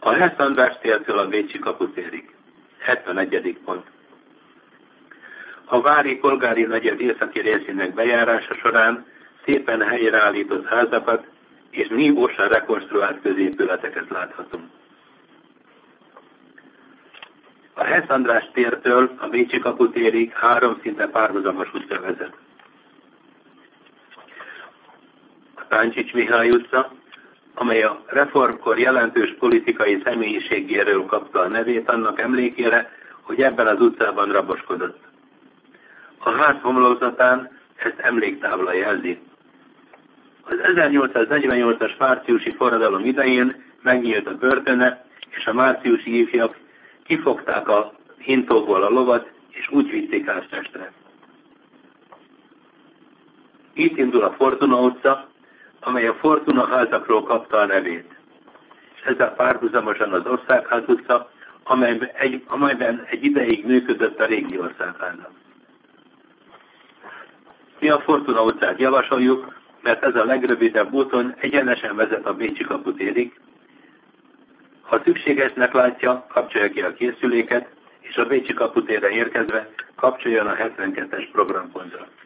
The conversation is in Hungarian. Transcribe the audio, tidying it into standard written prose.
A Hess András tértől a Bécsi kaputérig. 71. pont. A vári polgári negyed északi részének bejárása során szépen helyreállított házakat és nívósan rekonstruált középületeket láthatunk. A Hess András tértől a Bécsi kaputérig 3 szinte párhuzamos utca vezet. A Táncsics Mihály utca, amely a reformkor jelentős politikai személyiségéről kapta a nevét annak emlékére, hogy ebben az utcában raboskodott. A ház homlokzatán ezt emléktábla jelzi. Az 1848-as márciusi forradalom idején megnyílt a börtöne, és a márciusi ifjak kifogták a hintóból a lovat, és úgy vitték át Pestre. Itt indul a Fortuna utca, amely a Fortuna házakról kapta a nevét. És ezzel párhuzamosan az Országház utca, amelyben egy ideig működött a régi Országháza. Mi a Fortuna utcát javasoljuk, mert ez a legrövidebb úton egyenesen vezet a Bécsi kaputérig. Ha szükségesnek látja, kapcsolja ki a készüléket, és a Bécsi kaputérre érkezve kapcsoljon a 72-es programpontra.